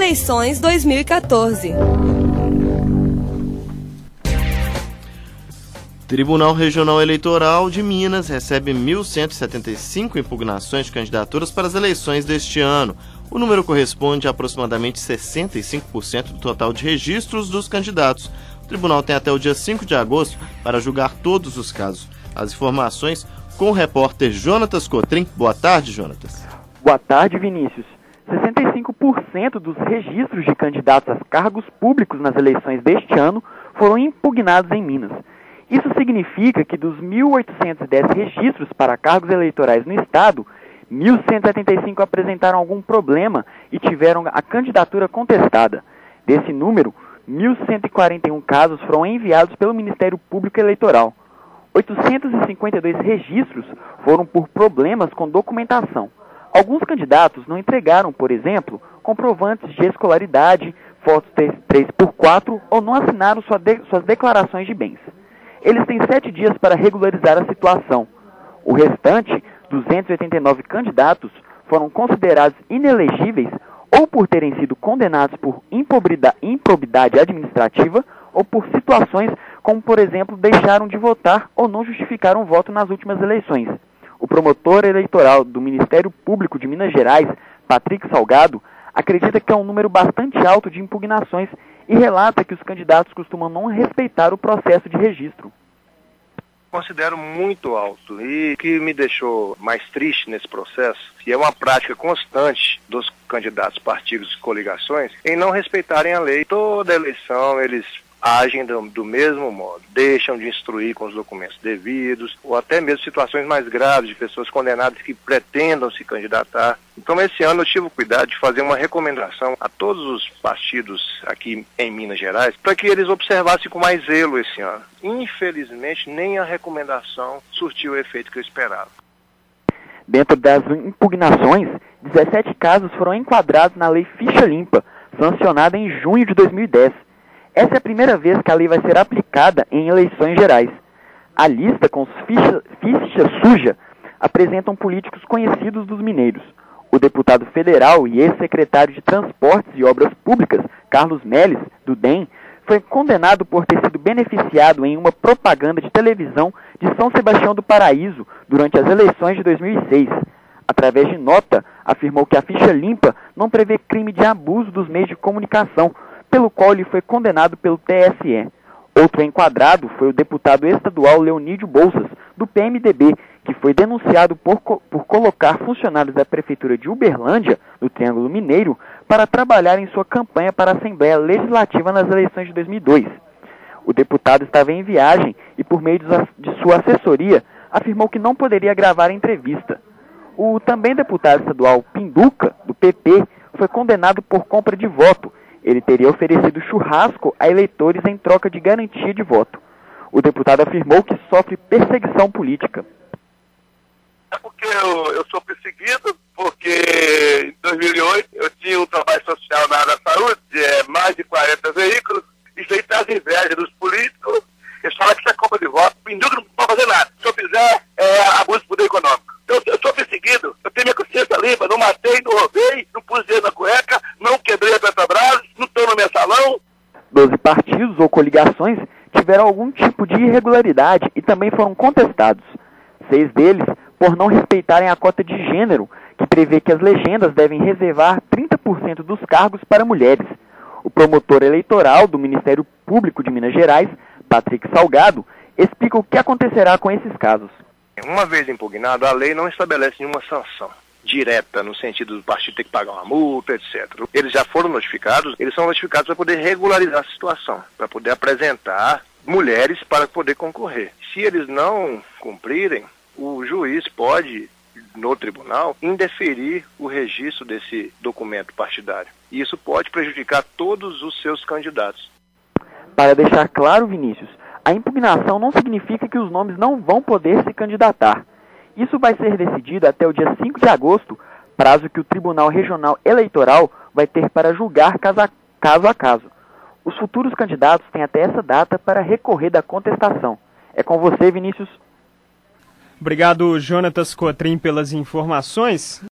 eleições 2014. Tribunal Regional Eleitoral de Minas recebe 1.175 impugnações de candidaturas para as eleições deste ano. O número corresponde a aproximadamente 65% do total de registros dos candidatos. O tribunal tem até o dia 5 de agosto para julgar todos os casos. As informações com o repórter Jonatas Cotrim. Boa tarde, Jonatas. Boa tarde, Vinícius. 65% dos registros de candidatos a cargos públicos nas eleições deste ano foram impugnados em Minas. Isso significa que dos 1.810 registros para cargos eleitorais no estado, 1.175 apresentaram algum problema e tiveram a candidatura contestada. Desse número, 1.141 casos foram enviados pelo Ministério Público Eleitoral. 852 registros foram por problemas com documentação. Alguns candidatos não entregaram, por exemplo, comprovantes de escolaridade, fotos 3x4 ou não assinaram suas declarações de bens. Eles têm 7 dias para regularizar a situação. O restante, 289 candidatos, foram considerados inelegíveis ou por terem sido condenados por improbidade administrativa ou por situações como, por exemplo, deixaram de votar ou não justificaram o voto nas últimas eleições. O promotor eleitoral do Ministério Público de Minas Gerais, Patrick Salgado, acredita que é um número bastante alto de impugnações e relata que os candidatos costumam não respeitar o processo de registro. Considero muito alto e o que me deixou mais triste nesse processo, que é uma prática constante dos candidatos, partidos e coligações em não respeitarem a lei. Toda eleição eles agem do mesmo modo, deixam de instruir com os documentos devidos, ou até mesmo situações mais graves de pessoas condenadas que pretendam se candidatar. Então, esse ano eu tive o cuidado de fazer uma recomendação a todos os partidos aqui em Minas Gerais, para que eles observassem com mais zelo esse ano. Infelizmente, nem a recomendação surtiu o efeito que eu esperava. Dentro das impugnações, 17 casos foram enquadrados na Lei Ficha Limpa, sancionada em junho de 2010. Essa é a primeira vez que a lei vai ser aplicada em eleições gerais. A lista com os ficha suja apresentam políticos conhecidos dos mineiros. O deputado federal e ex-secretário de Transportes e Obras Públicas, Carlos Melles, do DEM, foi condenado por ter sido beneficiado em uma propaganda de televisão de São Sebastião do Paraíso durante as eleições de 2006. Através de nota, afirmou que a ficha limpa não prevê crime de abuso dos meios de comunicação, pelo qual ele foi condenado pelo TSE. Outro enquadrado foi o deputado estadual Leonídio Bolsas, do PMDB, que foi denunciado por colocar funcionários da Prefeitura de Uberlândia, no Triângulo Mineiro, para trabalhar em sua campanha para a Assembleia Legislativa nas eleições de 2002. O deputado estava em viagem e, por meio de sua assessoria, afirmou que não poderia gravar a entrevista. O também deputado estadual Pinduca, do PP, foi condenado por compra de voto. Ele teria oferecido churrasco a eleitores em troca de garantia de voto. O deputado afirmou que sofre perseguição política. É porque eu sou perseguido, porque em 2008 eu tinha um trabalho social na área da saúde, mais de 40 veículos, e feito as invejas dos políticos. Eles falam que isso é compra de voto, Pinduca não pode fazer nada. Se eu fizer, abuso de poder econômico. Então, eu sou perseguido, eu tenho minha consciência limpa, não matei, não roubei, não pus dinheiro na cueca, não quebrei a Petrobras, não estou no mensalão. 12 partidos ou coligações tiveram algum tipo de irregularidade e também foram contestados. 6 deles por não respeitarem a cota de gênero, que prevê que as legendas devem reservar 30% dos cargos para mulheres. O promotor eleitoral do Ministério Público de Minas Gerais, Patrick Salgado, explica o que acontecerá com esses casos. Uma vez impugnado, a lei não estabelece nenhuma sanção direta, no sentido do partido ter que pagar uma multa, etc. Eles já foram notificados, eles são notificados para poder regularizar a situação, para poder apresentar mulheres para poder concorrer. Se eles não cumprirem, o juiz pode, no tribunal, indeferir o registro desse documento partidário. E isso pode prejudicar todos os seus candidatos. Para deixar claro, Vinícius, a impugnação não significa que os nomes não vão poder se candidatar. Isso vai ser decidido até o dia 5 de agosto, prazo que o Tribunal Regional Eleitoral vai ter para julgar caso a caso. Os futuros candidatos têm até essa data para recorrer da contestação. É com você, Vinícius. Obrigado, Jonatas Cotrim, pelas informações.